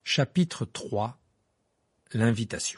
Chapitre 3 L'invitation.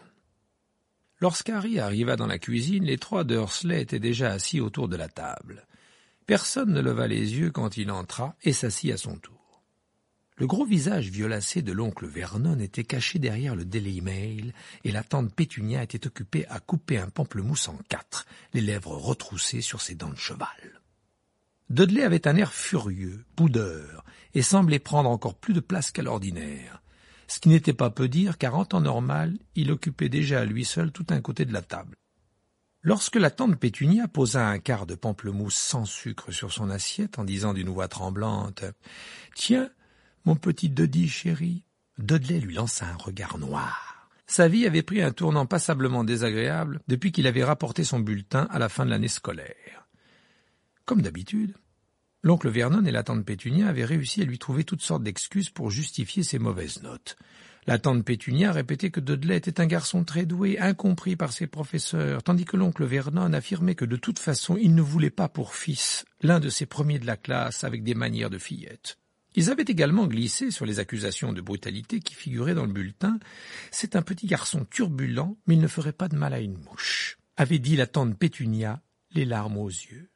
Lorsqu'Harry arriva dans la cuisine, les trois Dursley étaient déjà assis autour de la table. Personne ne leva les yeux quand il entra et s'assit à son tour. Le gros visage violacé de l'oncle Vernon était caché derrière le Daily Mail et la tante Pétunia était occupée à couper un pamplemousse en 4, les lèvres retroussées sur ses dents de cheval. Dudley avait un air furieux, boudeur, et semblait prendre encore plus de place qu'à l'ordinaire. Ce qui n'était pas peu dire, car en temps normal, il occupait déjà à lui seul tout un côté de la table. Lorsque la tante Pétunia posa un quart de pamplemousse sans sucre sur son assiette en disant d'une voix tremblante « Tiens, mon petit Duddy chéri », Dudley lui lança un regard noir. Sa vie avait pris un tournant passablement désagréable depuis qu'il avait rapporté son bulletin à la fin de l'année scolaire. Comme d'habitude, l'oncle Vernon et la tante Pétunia avaient réussi à lui trouver toutes sortes d'excuses pour justifier ses mauvaises notes. La tante Pétunia répétait que Dudley était un garçon très doué, incompris par ses professeurs, tandis que l'oncle Vernon affirmait que de toute façon il ne voulait pas pour fils l'un de ces premiers de la classe avec des manières de fillette. Ils avaient également glissé sur les accusations de brutalité qui figuraient dans le bulletin. « C'est un petit garçon turbulent, mais il ne ferait pas de mal à une mouche », avait dit la tante Pétunia, les larmes aux yeux.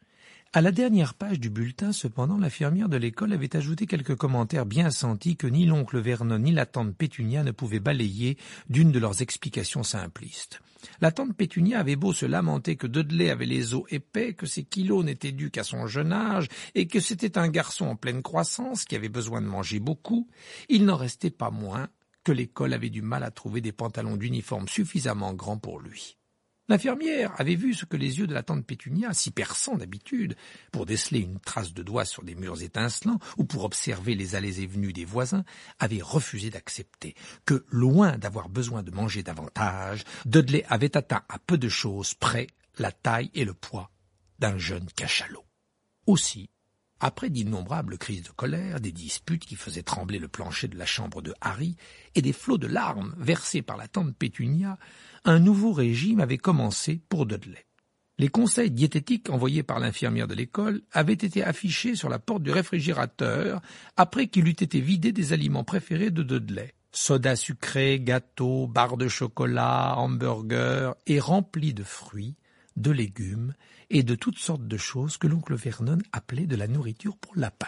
À la dernière page du bulletin, cependant, l'infirmière de l'école avait ajouté quelques commentaires bien sentis que ni l'oncle Vernon ni la tante Pétunia ne pouvaient balayer d'une de leurs explications simplistes. La tante Pétunia avait beau se lamenter que Dudley avait les os épais, que ses kilos n'étaient dus qu'à son jeune âge, et que c'était un garçon en pleine croissance qui avait besoin de manger beaucoup, il n'en restait pas moins que l'école avait du mal à trouver des pantalons d'uniforme suffisamment grands pour lui. L'infirmière avait vu ce que les yeux de la tante Pétunia, si perçants d'habitude, pour déceler une trace de doigt sur des murs étincelants ou pour observer les allées et venues des voisins, avaient refusé d'accepter, que, loin d'avoir besoin de manger davantage, Dudley avait atteint à peu de choses près la taille et le poids d'un jeune cachalot. Aussi, après d'innombrables crises de colère, des disputes qui faisaient trembler le plancher de la chambre de Harry et des flots de larmes versés par la tante Pétunia, un nouveau régime avait commencé pour Dudley. Les conseils diététiques envoyés par l'infirmière de l'école avaient été affichés sur la porte du réfrigérateur après qu'il eût été vidé des aliments préférés de Dudley. Soda sucré, gâteaux, barres de chocolat, hamburgers et remplis de fruits, de légumes et de toutes sortes de choses que l'oncle Vernon appelait de la nourriture pour lapin.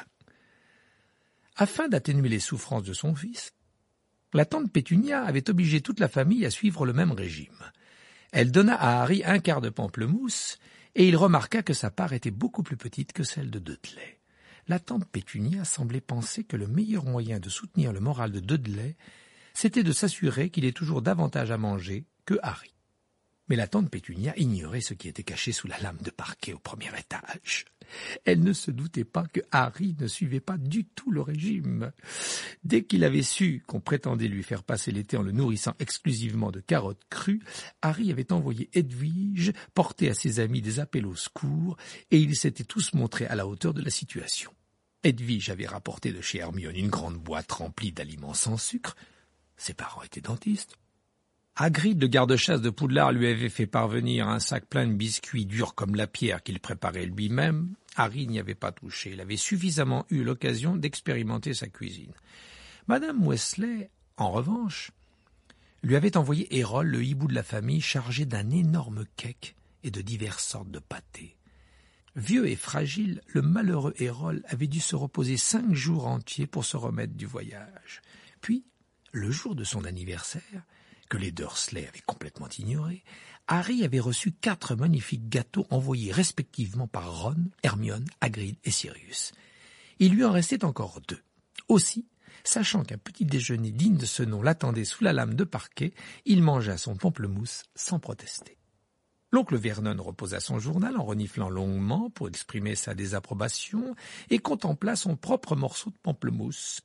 Afin d'atténuer les souffrances de son fils, la tante Pétunia avait obligé toute la famille à suivre le même régime. Elle donna à Harry un quart de pamplemousse et il remarqua que sa part était beaucoup plus petite que celle de Dudley. La tante Pétunia semblait penser que le meilleur moyen de soutenir le moral de Dudley, c'était de s'assurer qu'il ait toujours davantage à manger que Harry. Mais la tante Pétunia ignorait ce qui était caché sous la lame de parquet au premier étage. Elle ne se doutait pas que Harry ne suivait pas du tout le régime. Dès qu'il avait su qu'on prétendait lui faire passer l'été en le nourrissant exclusivement de carottes crues, Harry avait envoyé Edwige porter à ses amis des appels au secours et ils s'étaient tous montrés à la hauteur de la situation. Edwige avait rapporté de chez Hermione une grande boîte remplie d'aliments sans sucre. Ses parents étaient dentistes. Hagrid, le garde-chasse de Poudlard, lui avait fait parvenir un sac plein de biscuits durs comme la pierre qu'il préparait lui-même. Harry n'y avait pas touché. Il avait suffisamment eu l'occasion d'expérimenter sa cuisine. Madame Weasley, en revanche, lui avait envoyé Errol, le hibou de la famille, chargé d'un énorme cake et de diverses sortes de pâtés. Vieux et fragile, le malheureux Errol avait dû se reposer 5 jours entiers pour se remettre du voyage. Puis, le jour de son anniversaire, que les Dursley avaient complètement ignoré, Harry avait reçu 4 magnifiques gâteaux envoyés respectivement par Ron, Hermione, Hagrid et Sirius. Il lui en restait encore 2. Aussi, sachant qu'un petit déjeuner digne de ce nom l'attendait sous la lame de parquet, il mangea son pamplemousse sans protester. L'oncle Vernon reposa son journal en reniflant longuement pour exprimer sa désapprobation et contempla son propre morceau de pamplemousse.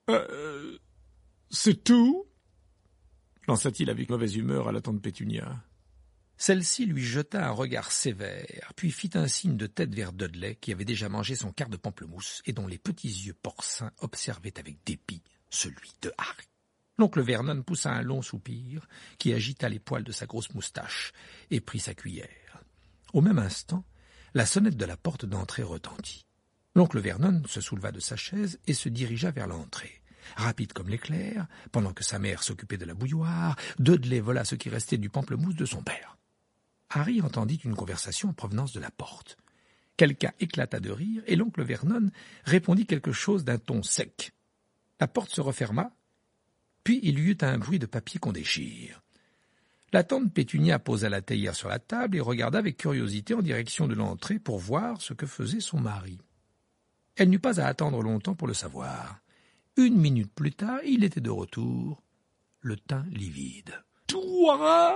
C'est tout ?» lança-t-il avec mauvaise humeur à la tante Pétunia. Celle-ci lui jeta un regard sévère, puis fit un signe de tête vers Dudley, qui avait déjà mangé son quart de pamplemousse et dont les petits yeux porcins observaient avec dépit celui de Harry. L'oncle Vernon poussa un long soupir, qui agita les poils de sa grosse moustache, et prit sa cuillère. Au même instant, la sonnette de la porte d'entrée retentit. L'oncle Vernon se souleva de sa chaise et se dirigea vers l'entrée. Rapide comme l'éclair, pendant que sa mère s'occupait de la bouilloire, Dudley vola ce qui restait du pamplemousse de son père. Harry entendit une conversation en provenance de la porte. Quelqu'un éclata de rire et l'oncle Vernon répondit quelque chose d'un ton sec. La porte se referma, puis il y eut un bruit de papier qu'on déchire. La tante Pétunia posa la théière sur la table et regarda avec curiosité en direction de l'entrée pour voir ce que faisait son mari. Elle n'eut pas à attendre longtemps pour le savoir. 1 minute plus tard, il était de retour, le teint livide. « Toi »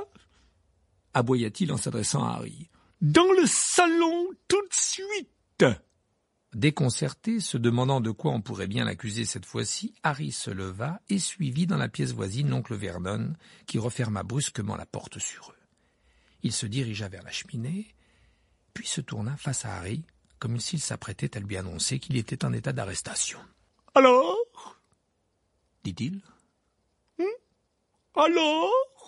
aboya-t-il en s'adressant à Harry. « Dans le salon, tout de suite !» Déconcerté, se demandant de quoi on pourrait bien l'accuser cette fois-ci, Harry se leva et suivit dans la pièce voisine l'oncle Vernon, qui referma brusquement la porte sur eux. Il se dirigea vers la cheminée, puis se tourna face à Harry, comme s'il s'apprêtait à lui annoncer qu'il était en état d'arrestation. « Alors » dit-il. « Alors »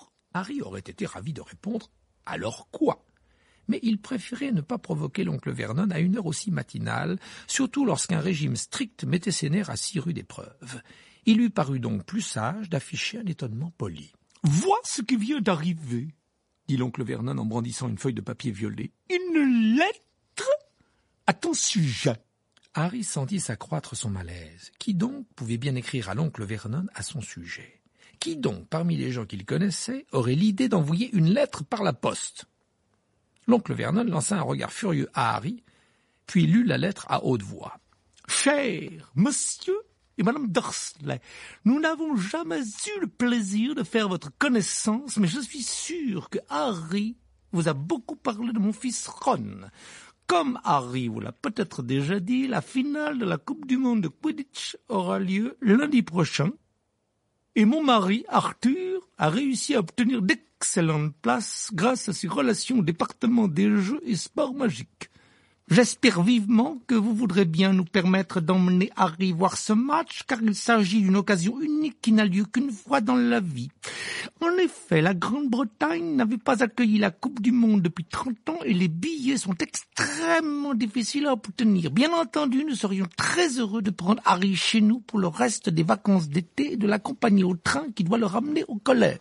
Harry aurait été ravi de répondre « Alors quoi ?» Mais il préférait ne pas provoquer l'oncle Vernon à une heure aussi matinale, surtout lorsqu'un régime strict mettait ses nerfs à si rude épreuve. Il lui parut donc plus sage d'afficher un étonnement poli. « Vois ce qui vient d'arriver !» dit l'oncle Vernon en brandissant une feuille de papier violet. « Une lettre à ton sujet !» Harry sentit s'accroître son malaise. Qui donc pouvait bien écrire à l'oncle Vernon à son sujet? Qui donc, parmi les gens qu'il connaissait, aurait l'idée d'envoyer une lettre par la poste? L'oncle Vernon lança un regard furieux à Harry, puis lut la lettre à haute voix. « Cher monsieur et madame Dursley, nous n'avons jamais eu le plaisir de faire votre connaissance, mais je suis sûr que Harry vous a beaucoup parlé de mon fils Ron. Comme Harry vous l'a peut-être déjà dit, la finale de la Coupe du Monde de Quidditch aura lieu lundi prochain, et mon mari, Arthur, a réussi à obtenir d'excellentes places grâce à ses relations au département des jeux et sports magiques. J'espère vivement que vous voudrez bien nous permettre d'emmener Harry voir ce match, car il s'agit d'une occasion unique qui n'a lieu qu'une fois dans la vie. En effet, la Grande-Bretagne n'avait pas accueilli la Coupe du Monde depuis 30 ans et les billets sont extrêmement difficiles à obtenir. Bien entendu, nous serions très heureux de prendre Harry chez nous pour le reste des vacances d'été et de l'accompagner au train qui doit le ramener au collège.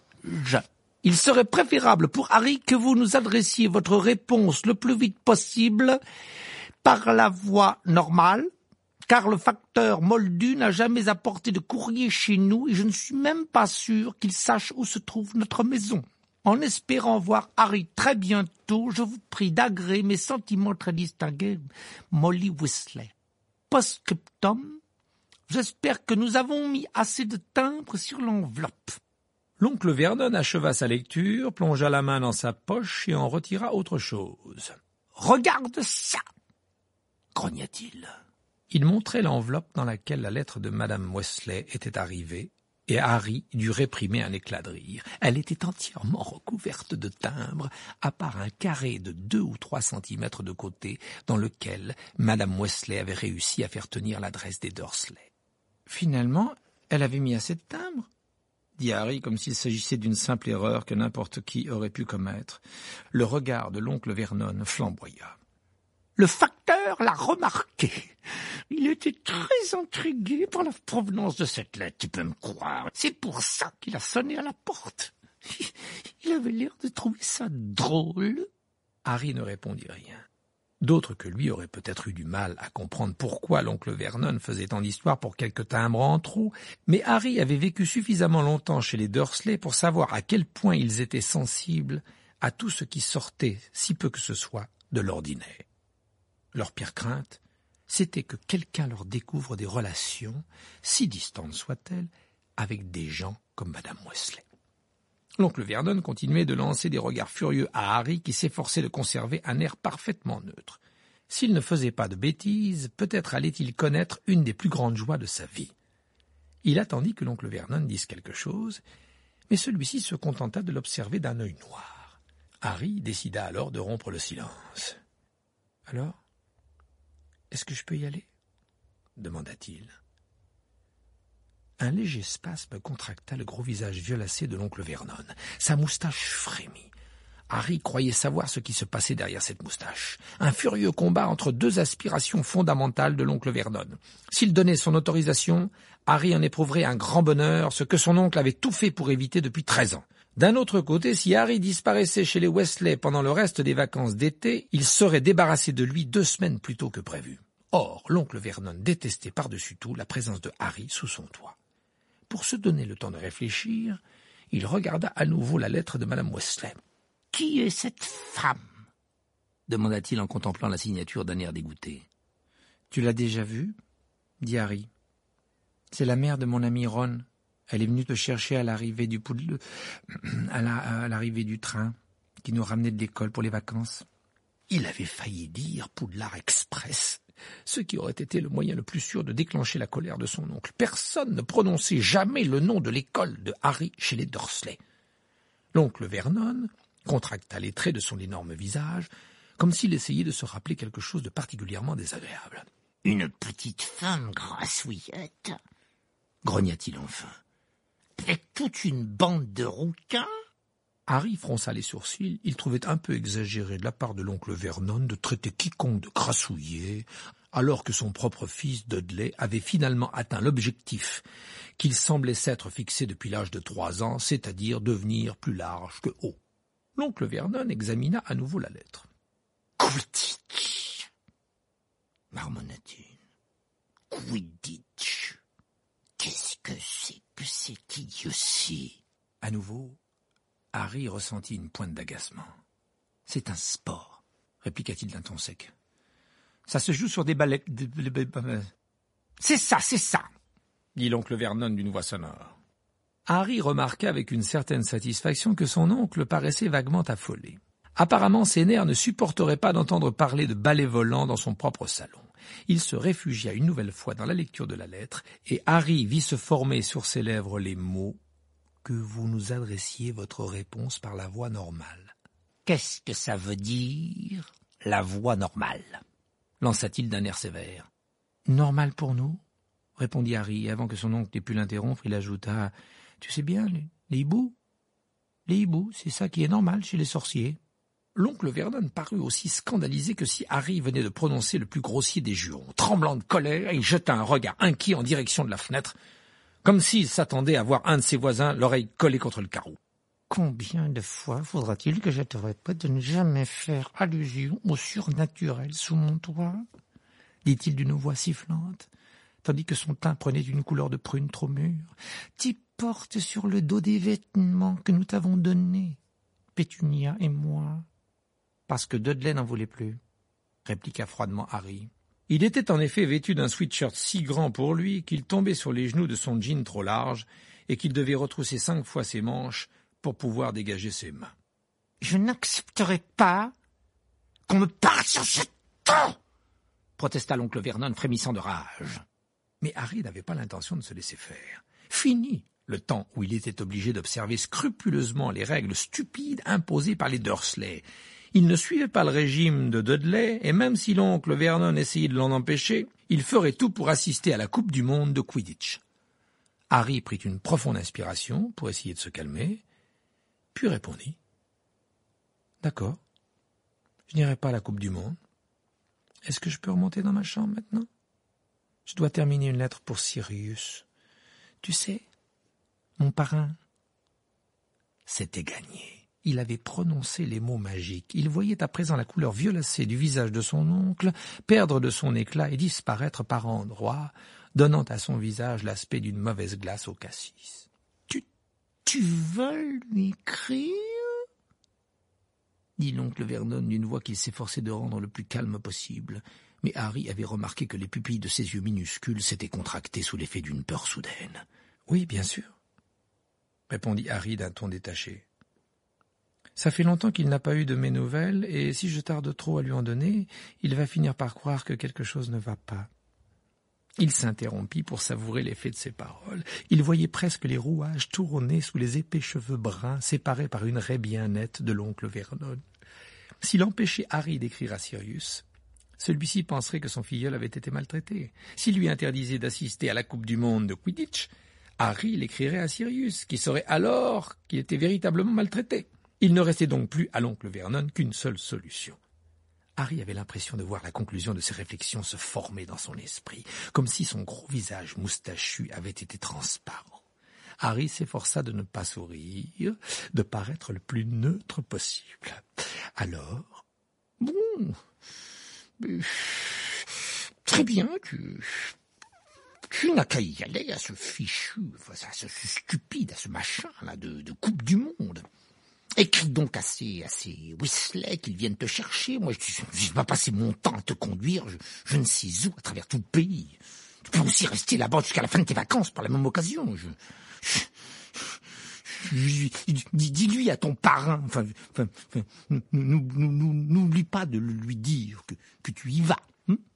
Il serait préférable pour Harry que vous nous adressiez votre réponse le plus vite possible par la voie normale, car le facteur Moldu n'a jamais apporté de courrier chez nous et je ne suis même pas sûr qu'il sache où se trouve notre maison. En espérant voir Harry très bientôt, je vous prie d'agréer mes sentiments très distingués, Molly Weasley. Post-scriptum, j'espère que nous avons mis assez de timbre sur l'enveloppe. L'oncle Vernon acheva sa lecture, plongea la main dans sa poche et en retira autre chose. « Regarde ça !» grogna-t-il. Il montrait l'enveloppe dans laquelle la lettre de Madame Weasley était arrivée, et Harry dut réprimer un éclat de rire. Elle était entièrement recouverte de timbres, à part un carré de 2 ou 3 centimètres de côté, dans lequel Madame Weasley avait réussi à faire tenir l'adresse des Dursley. « Finalement, elle avait mis assez de timbres ?» dit Harry comme s'il s'agissait d'une simple erreur que n'importe qui aurait pu commettre. Le regard de l'oncle Vernon flamboya. Le facteur l'a remarqué. Il était très intrigué par la provenance de cette lettre, tu peux me croire. C'est pour ça qu'il a sonné à la porte. Il avait l'air de trouver ça drôle. Harry ne répondit rien. D'autres que lui auraient peut-être eu du mal à comprendre pourquoi l'oncle Vernon faisait tant d'histoires pour quelques timbres en trop, mais Harry avait vécu suffisamment longtemps chez les Dursley pour savoir à quel point ils étaient sensibles à tout ce qui sortait, si peu que ce soit, de l'ordinaire. Leur pire crainte, c'était que quelqu'un leur découvre des relations, si distantes soient-elles, avec des gens comme Madame Weasley. L'oncle Vernon continuait de lancer des regards furieux à Harry qui s'efforçait de conserver un air parfaitement neutre. S'il ne faisait pas de bêtises, peut-être allait-il connaître une des plus grandes joies de sa vie. Il attendit que l'oncle Vernon dise quelque chose, mais celui-ci se contenta de l'observer d'un œil noir. Harry décida alors de rompre le silence. « Alors, est-ce que je peux y aller ?» demanda-t-il. Un léger spasme contracta le gros visage violacé de l'oncle Vernon. Sa moustache frémit. Harry croyait savoir ce qui se passait derrière cette moustache. Un furieux combat entre deux aspirations fondamentales de l'oncle Vernon. S'il donnait son autorisation, Harry en éprouverait un grand bonheur, ce que son oncle avait tout fait pour éviter depuis 13 ans. D'un autre côté, si Harry disparaissait chez les Weasley pendant le reste des vacances d'été, il serait débarrassé de lui 2 semaines plus tôt que prévu. Or, l'oncle Vernon détestait par-dessus tout la présence de Harry sous son toit. Pour se donner le temps de réfléchir, il regarda à nouveau la lettre de Madame Weasley. « Qui est cette femme ?» demanda-t-il en contemplant la signature d'un air dégoûté. « Tu l'as déjà vue ?» dit Harry. « C'est la mère de mon ami Ron. Elle est venue te chercher à l'arrivée du train qui nous ramenait de l'école pour les vacances. » Il avait failli dire Poudlard Express, ce qui aurait été le moyen le plus sûr de déclencher la colère de son oncle. Personne ne prononçait jamais le nom de l'école de Harry chez les Dursley. L'oncle Vernon contracta les traits de son énorme visage, comme s'il essayait de se rappeler quelque chose de particulièrement désagréable. « Une petite femme grassouillette !» grogna-t-il enfin. « Avec toute une bande de rouquins !» Harry fronça les sourcils. Il trouvait un peu exagéré de la part de l'oncle Vernon de traiter quiconque de grassouillet, alors que son propre fils Dudley avait finalement atteint l'objectif qu'il semblait s'être fixé depuis l'âge de 3 ans, c'est-à-dire devenir plus large que haut. L'oncle Vernon examina à nouveau la lettre. « Quidditch » marmonna-t-il. « Quidditch. Qu'est-ce que c'est que cette idiotie ?» À nouveau, Harry ressentit une pointe d'agacement. « C'est un sport, » répliqua-t-il d'un ton sec. « Ça se joue sur des balais... C'est ça, dit l'oncle Vernon d'une voix sonore. Harry remarqua avec une certaine satisfaction que son oncle paraissait vaguement affolé. Apparemment, ses nerfs ne supporteraient pas d'entendre parler de balais volants dans son propre salon. Il se réfugia une nouvelle fois dans la lecture de la lettre, et Harry vit se former sur ses lèvres les mots « que vous nous adressiez votre réponse par la voie normale ». « Qu'est-ce que ça veut dire, la voie normale ?» lança-t-il d'un air sévère. « Normal pour nous ?» répondit Harry, et avant que son oncle n'ait pu l'interrompre, il ajouta « Tu sais bien, les hiboux ? Les hiboux, c'est ça qui est normal chez les sorciers. » L'oncle Vernon parut aussi scandalisé que si Harry venait de prononcer le plus grossier des jurons. Tremblant de colère, il jeta un regard inquiet en direction de la fenêtre, comme s'il s'attendait à voir un de ses voisins l'oreille collée contre le carreau. « Combien de fois faudra-t-il que je te répète de ne jamais faire allusion au surnaturel sous mon toit ?» dit-il d'une voix sifflante, tandis que son teint prenait une couleur de prune trop mûre. « Tu portes sur le dos des vêtements que nous t'avons donnés, Pétunia et moi. » « Parce que Dudley n'en voulait plus, » répliqua froidement Harry. Il était en effet vêtu d'un sweatshirt si grand pour lui qu'il tombait sur les genoux de son jean trop large et qu'il devait retrousser 5 fois ses manches pour pouvoir dégager ses mains. « Je n'accepterai pas qu'on me parle sur ce ton !» protesta l'oncle Vernon, frémissant de rage. Mais Harry n'avait pas l'intention de se laisser faire. Fini le temps où il était obligé d'observer scrupuleusement les règles stupides imposées par les Dursley. Il ne suivait pas le régime de Dudley, et même si l'oncle Vernon essayait de l'en empêcher, il ferait tout pour assister à la Coupe du monde de Quidditch. Harry prit une profonde inspiration pour essayer de se calmer, puis répondit « D'accord, je n'irai pas à la Coupe du monde. Est-ce que je peux remonter dans ma chambre maintenant? Je dois terminer une lettre pour Sirius. Tu sais, mon parrain. » C'était gagné. Il avait prononcé les mots magiques. Il voyait à présent la couleur violacée du visage de son oncle perdre de son éclat et disparaître par endroits, donnant à son visage l'aspect d'une mauvaise glace au cassis. « Tu veux lui écrire ?» dit l'oncle Vernon d'une voix qu'il s'efforçait de rendre le plus calme possible. Mais Harry avait remarqué que les pupilles de ses yeux minuscules s'étaient contractées sous l'effet d'une peur soudaine. « Oui, bien sûr, » répondit Harry d'un ton détaché. Ça fait longtemps qu'il n'a pas eu de mes nouvelles, et si je tarde trop à lui en donner, il va finir par croire que quelque chose ne va pas. Il s'interrompit pour savourer l'effet de ses paroles. Il voyait presque les rouages tourner sous les épais cheveux bruns, séparés par une raie bien nette de l'oncle Vernon. S'il empêchait Harry d'écrire à Sirius, celui-ci penserait que son filleul avait été maltraité. S'il lui interdisait d'assister à la Coupe du monde de Quidditch, Harry l'écrirait à Sirius, qui saurait alors qu'il était véritablement maltraité. Il ne restait donc plus à l'oncle Vernon qu'une seule solution. Harry avait l'impression de voir la conclusion de ses réflexions se former dans son esprit, comme si son gros visage moustachu avait été transparent. Harry s'efforça de ne pas sourire, de paraître le plus neutre possible. Alors, bon, très bien, tu n'as qu'à y aller à ce fichu, à ce stupide, à ce machin là de Coupe du Monde. Écris donc à ces Weasley qu'ils viennent te chercher. Moi, je vais pas passer mon temps à te conduire, je ne sais où, à travers tout le pays. Tu peux aussi rester là-bas jusqu'à la fin de tes vacances par la même occasion. Dis-lui à ton parrain, n'oublie pas de lui dire que tu y vas.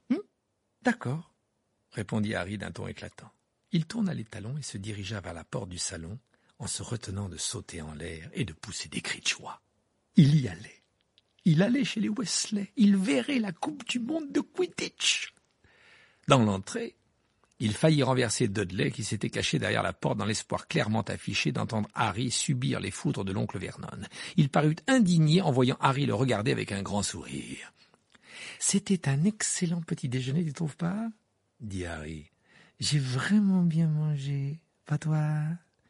D'accord, répondit Harry d'un ton éclatant. Il tourna les talons et se dirigea vers la porte du salon, en se retenant de sauter en l'air et de pousser des cris de joie. Il y allait. Il allait chez les Weasley. Il verrait la Coupe du Monde de Quidditch. Dans l'entrée, il faillit renverser Dudley qui s'était caché derrière la porte dans l'espoir clairement affiché d'entendre Harry subir les foudres de l'oncle Vernon. Il parut indigné en voyant Harry le regarder avec un grand sourire. « C'était un excellent petit déjeuner, tu trouves pas ?» dit Harry. « J'ai vraiment bien mangé. Pas toi ?»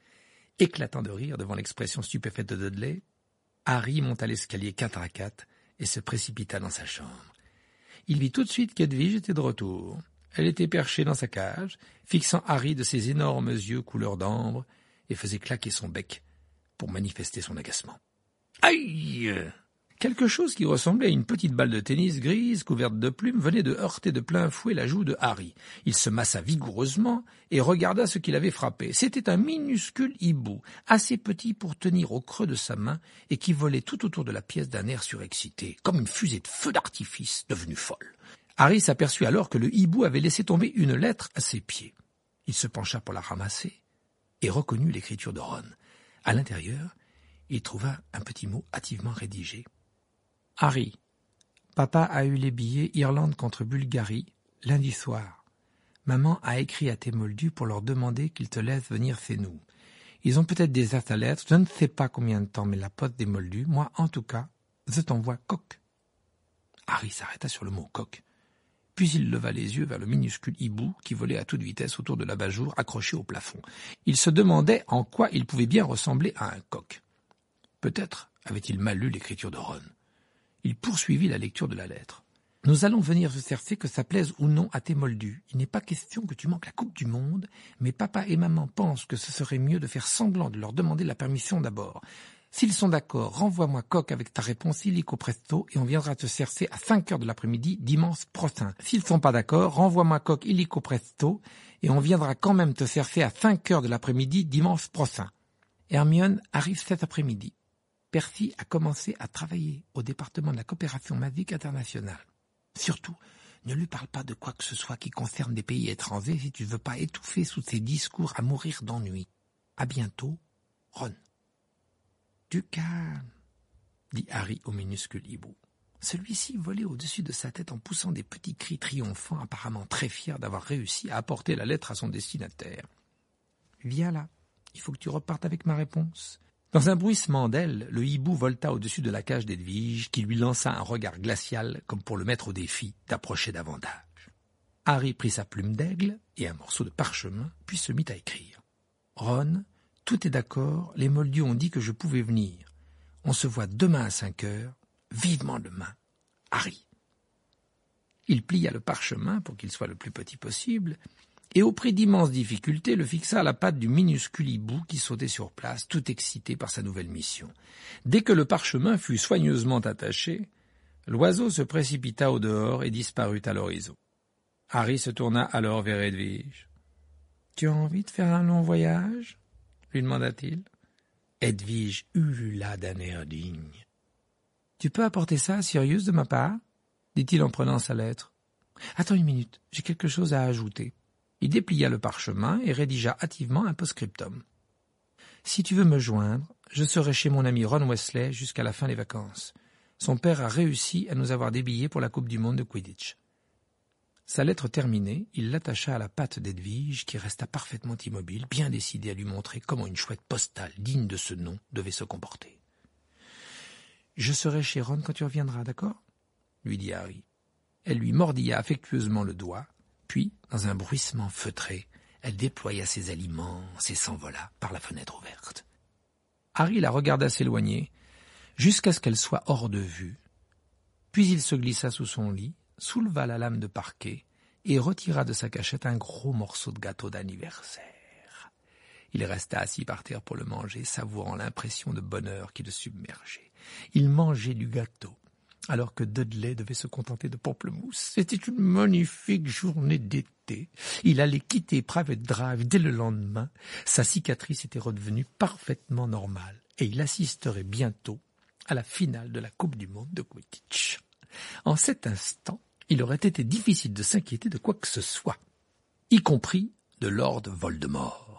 Éclatant de rire devant l'expression stupéfaite de Dudley, Harry monta l'escalier 4 à 4 et se précipita dans sa chambre. Il vit tout de suite qu'Edwige était de retour. Elle était perchée dans sa cage, fixant Harry de ses énormes yeux couleur d'ambre et faisait claquer son bec pour manifester son agacement. « Aïe !» Quelque chose qui ressemblait à une petite balle de tennis grise couverte de plumes venait de heurter de plein fouet la joue de Harry. Il se massa vigoureusement et regarda ce qui l'avait frappé. C'était un minuscule hibou, assez petit pour tenir au creux de sa main et qui volait tout autour de la pièce d'un air surexcité, comme une fusée de feu d'artifice devenue folle. Harry s'aperçut alors que le hibou avait laissé tomber une lettre à ses pieds. Il se pencha pour la ramasser et reconnut l'écriture de Ron. À l'intérieur, il trouva un petit mot hâtivement rédigé. Harry, papa a eu les billets Irlande contre Bulgarie lundi soir. Maman a écrit à tes moldus pour leur demander qu'ils te laissent venir chez nous. Ils ont peut-être déjà ta lettre, je ne sais pas combien de temps met la poste des moldus. Moi, en tout cas, je t'envoie coq. Harry s'arrêta sur le mot coq. Puis il leva les yeux vers le minuscule hibou qui volait à toute vitesse autour de l'abat-jour accroché au plafond. Il se demandait en quoi il pouvait bien ressembler à un coq. Peut-être avait-il mal lu l'écriture de Ron. Il poursuivit la lecture de la lettre. « Nous allons venir se cercer que ça plaise ou non à tes moldus. Il n'est pas question que tu manques la Coupe du Monde, mais papa et maman pensent que ce serait mieux de faire semblant de leur demander la permission d'abord. S'ils sont d'accord, renvoie-moi coq avec ta réponse illico presto et on viendra te cercer à 5 heures de l'après-midi dimanche prochain. S'ils sont pas d'accord, renvoie-moi coq illico presto et on viendra quand même te cercer à 5 heures de l'après-midi dimanche prochain. Hermione arrive cet après-midi. Percy a commencé à travailler au département de la coopération magique internationale. Surtout, ne lui parle pas de quoi que ce soit qui concerne des pays étrangers si tu ne veux pas étouffer sous ses discours à mourir d'ennui. À bientôt, Ron. Du calme, dit Harry au minuscule hibou. Celui-ci volait au-dessus de sa tête en poussant des petits cris triomphants, apparemment très fier d'avoir réussi à apporter la lettre à son destinataire. Viens là, il faut que tu repartes avec ma réponse. Dans un bruissement d'ailes, le hibou volta au-dessus de la cage d'Edwige, qui lui lança un regard glacial comme pour le mettre au défi d'approcher davantage. Harry prit sa plume d'aigle et un morceau de parchemin, puis se mit à écrire. « Ron, tout est d'accord, les moldus ont dit que je pouvais venir. On se voit demain à 5 heures. Vivement demain. Harry. » Il plia le parchemin pour qu'il soit le plus petit possible, et au prix d'immenses difficultés le fixa à la patte du minuscule hibou qui sautait sur place, tout excité par sa nouvelle mission. Dès que le parchemin fut soigneusement attaché, l'oiseau se précipita au dehors et disparut à l'horizon. Harry se tourna alors vers Edwige. « Tu as envie de faire un long voyage ?» lui demanda-t-il. Edwige ulula d'un air digne. « Tu peux apporter ça à Sirius de ma part ?» dit-il en prenant sa lettre. « Attends une minute, j'ai quelque chose à ajouter. » Il déplia le parchemin et rédigea hâtivement un post-scriptum. « Si tu veux me joindre, je serai chez mon ami Ron Weasley jusqu'à la fin des vacances. Son père a réussi à nous avoir des billets pour la Coupe du Monde de Quidditch. » Sa lettre terminée, il l'attacha à la patte d'Edwige qui resta parfaitement immobile, bien décidé à lui montrer comment une chouette postale digne de ce nom devait se comporter. Je serai chez Ron quand tu reviendras, d'accord ?» lui dit Harry. Elle lui mordilla affectueusement le doigt, puis, dans un bruissement feutré, elle déploya ses aliments et s'envola par la fenêtre ouverte. Harry la regarda s'éloigner, jusqu'à ce qu'elle soit hors de vue. Puis il se glissa sous son lit, souleva la lame de parquet et retira de sa cachette un gros morceau de gâteau d'anniversaire. Il resta assis par terre pour le manger, savourant l'impression de bonheur qui le submergeait. Il mangeait du gâteau, alors que Dudley devait se contenter de pamplemousse. C'était une magnifique journée d'été. Il allait quitter Private Drive dès le lendemain. Sa cicatrice était redevenue parfaitement normale et il assisterait bientôt à la finale de la Coupe du Monde de Quidditch. En cet instant, il aurait été difficile de s'inquiéter de quoi que ce soit, y compris de Lord Voldemort.